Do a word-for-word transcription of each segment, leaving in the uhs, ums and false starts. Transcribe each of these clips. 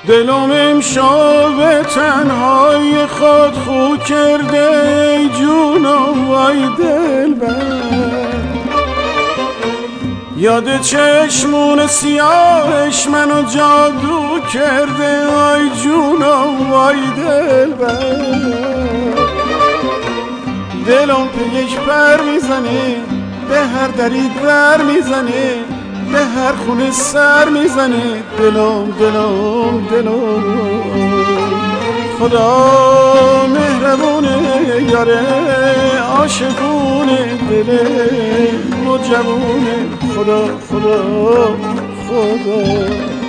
دلم امشب تنهای خود خو کرده ای جونم وای دلبر. یاد چشمون سیاهش منو جادو کرده ای جونم وای دلبر. دلم پیش پر میزنه به هر دری در میزنه به هر خونه سر میزنه دلم دلم دلم. خدا مهربونه یاره عاشقونه دل مجبونه. خدا خدا خدا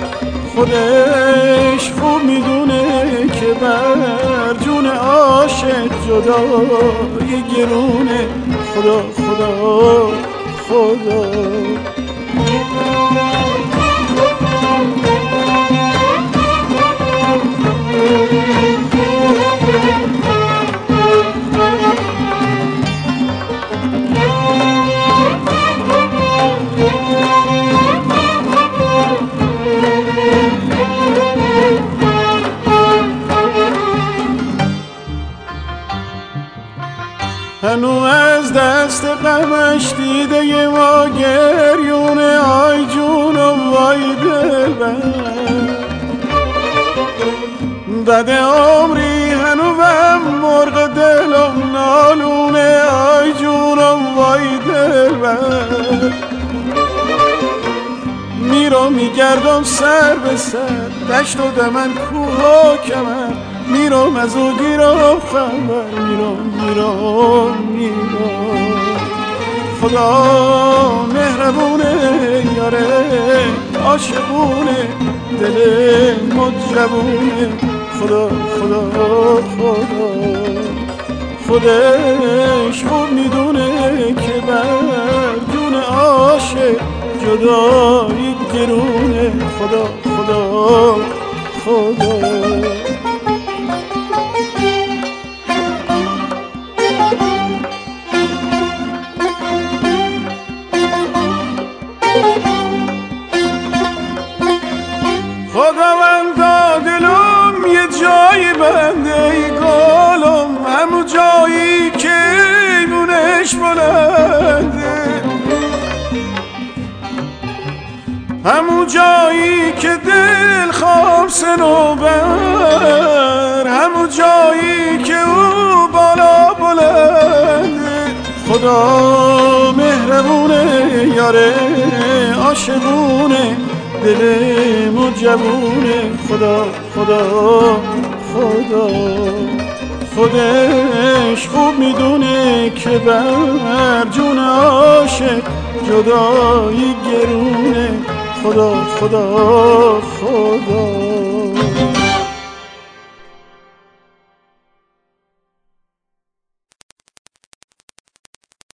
خودش خوب میدونه که بر جون عاشق جدایی گرونه. خدا خدا خدا هنو از دست غمش دیده ی ما گریونه آی جونم وای دلبر. بعد عمری هنو بم مرغ دلم نالونه آی جونم وای دلبر. میرم میگردم سر به سر دشت و دمن کوه و کمر. میرم از او گیرم خبر میرم میرم میرم. خدا مهربونه یاره عاشقونه دل مجبونه. خدا خدا خدا خودش خوب میدونه که بر جون عاشق جدایی گرونه. خدا خدا خدا خداوندا دلم یه جایی بنده ای گلم همو جایی که ایمونش بلنده. همو جایی که دل خواب سنوبر همو جایی که او بالا بلنده. خدا مهربونه یاره عاشقونه دل مجبونه. خدا خدا خدا خودش خوب میدونه که بر جون عاشق جدایی گرونه. خدا خدا خدا